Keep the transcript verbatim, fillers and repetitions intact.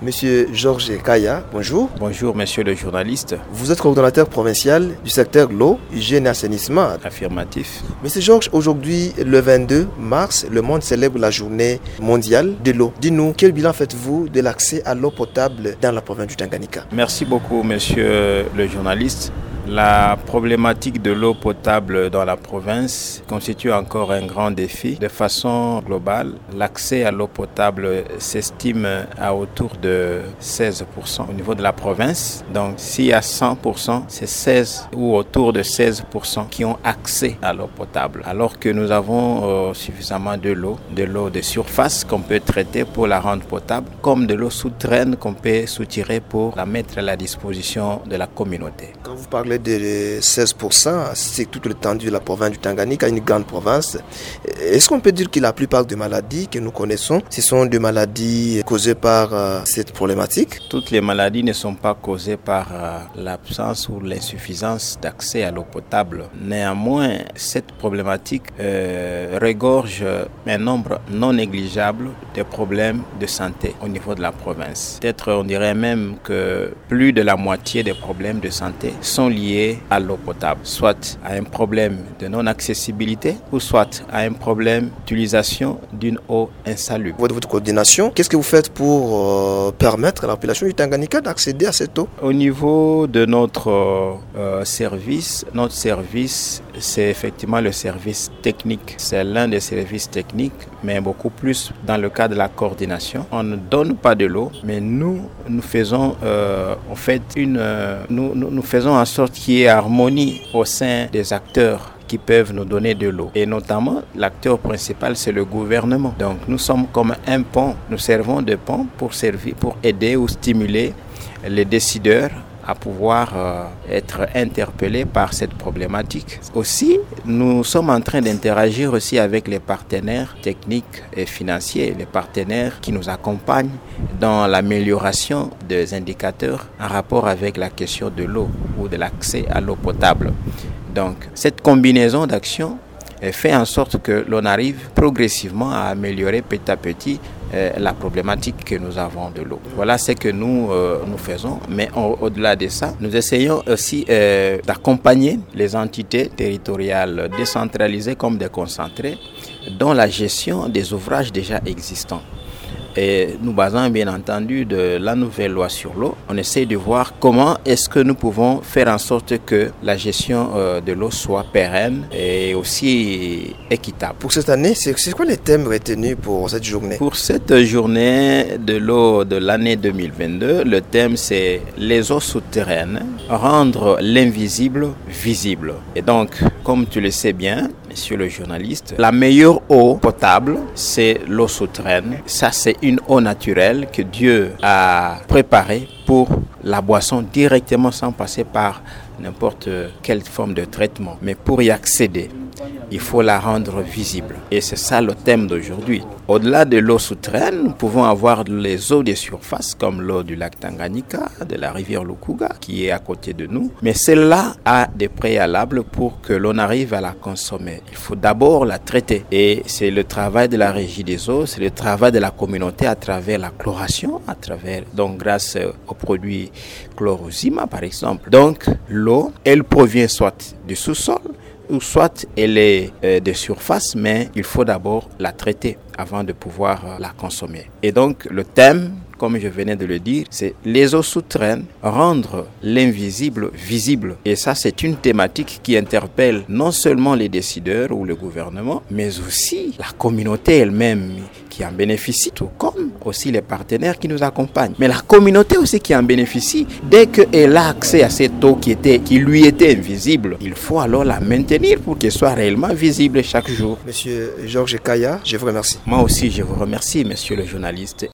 Monsieur Georges Kaya, bonjour. Bonjour, monsieur le journaliste. Vous êtes coordonnateur provincial du secteur l'eau, hygiène et assainissement. Affirmatif. Monsieur Georges, aujourd'hui, le vingt-deux mars, le monde célèbre la journée mondiale de l'eau. Dis-nous, quel bilan faites-vous de l'accès à l'eau potable dans la province du Tanganyika? Merci beaucoup, monsieur le journaliste. La problématique de l'eau potable dans la province constitue encore un grand défi. De façon globale, l'accès à l'eau potable s'estime à autour de seize pour cent au niveau de la province. Donc, s'il y a cent pour cent, c'est seize ou autour de seize pour cent qui ont accès à l'eau potable. Alors que nous avons euh, suffisamment de l'eau, de l'eau de surface qu'on peut traiter pour la rendre potable, comme de l'eau souterraine qu'on peut soutirer pour la mettre à la disposition de la communauté. Quand vous parlez de seize pour cent, c'est toute l'étendue de la province du Tanganyika, une grande province. Est-ce qu'on peut dire que la plupart des maladies que nous connaissons, ce sont des maladies causées par euh, cette problématique? Toutes les maladies ne sont pas causées par euh, l'absence ou l'insuffisance d'accès à l'eau potable. Néanmoins, cette problématique euh, regorge un nombre non négligeable de problèmes de santé au niveau de la province. Peut-être on dirait même que plus de la moitié des problèmes de santé sont liés à l'eau potable, soit à un problème de non-accessibilité ou soit à un problème d'utilisation d'une eau insalubre. Votre, votre coordination, qu'est-ce que vous faites pour euh, permettre à la population du Tanganyika d'accéder à cette eau? Au niveau de notre euh, service, notre service, c'est effectivement le service technique. C'est l'un des services techniques, mais beaucoup plus dans le cadre de la coordination. On ne donne pas de l'eau, mais nous, nous faisons euh, en fait une, euh, nous, nous, nous faisons en sorte qu'il y ait harmonie au sein des acteurs qui peuvent nous donner de l'eau. Et notamment, l'acteur principal, c'est le gouvernement. Donc, nous sommes comme un pont. Nous servons de pont pour servir, pour aider ou stimuler les décideurs à pouvoir euh, être interpellés par cette problématique. Aussi, nous sommes en train d'interagir aussi avec les partenaires techniques et financiers, les partenaires qui nous accompagnent dans l'amélioration des indicateurs en rapport avec la question de l'eau ou de l'accès à l'eau potable. Donc, cette combinaison d'actions fait en sorte que l'on arrive progressivement à améliorer petit à petit euh, la problématique que nous avons de l'eau. Voilà ce que nous, euh, nous faisons, mais on, au-delà de ça, nous essayons aussi euh, d'accompagner les entités territoriales décentralisées comme déconcentrées dans la gestion des ouvrages déjà existants. Et nous basons bien entendu de la nouvelle loi sur l'eau. On essaie de voir comment est-ce que nous pouvons faire en sorte que la gestion euh, de l'eau soit pérenne et aussi équitable. Pour cette année, c'est, c'est quoi les thèmes retenus pour cette journée? Pour cette journée de l'eau de l'année deux mille vingt-deux, le thème c'est les eaux souterraines, rendre l'invisible visible. Et donc, comme tu le sais bien, monsieur le journaliste, la meilleure eau potable, c'est l'eau souterraine. Ça, c'est une eau naturelle que Dieu a préparée pour la boisson directement sans passer par n'importe quelle forme de traitement. Mais pour y accéder, il faut la rendre visible. Et c'est ça le thème d'aujourd'hui. Au-delà de l'eau souterraine, nous pouvons avoir les eaux de surface comme l'eau du lac Tanganyika, de la rivière Lukuga qui est à côté de nous. Mais celle-là a des préalables pour que l'on arrive à la consommer. Il faut d'abord la traiter. Et c'est le travail de la régie des eaux, c'est le travail de la communauté à travers la chloration, à travers, donc grâce aux produits Chlorozima par exemple. Donc l'eau, elle provient soit du sous-sol, ou soit elle est euh, de surface, mais il faut d'abord la traiter avant de pouvoir euh, la consommer. Et donc le thème, comme je venais de le dire, c'est les eaux souterraines, rendre l'invisible visible. Et ça, c'est une thématique qui interpelle non seulement les décideurs ou le gouvernement, mais aussi la communauté elle-même qui en bénéficie, tout comme aussi les partenaires qui nous accompagnent. Mais la communauté aussi qui en bénéficie, dès qu'elle a accès à cette eau qui, était, qui lui était invisible, il faut alors la maintenir pour qu'elle soit réellement visible chaque jour. Monsieur Georges Kaya, je vous remercie. Moi aussi, je vous remercie, monsieur le journaliste.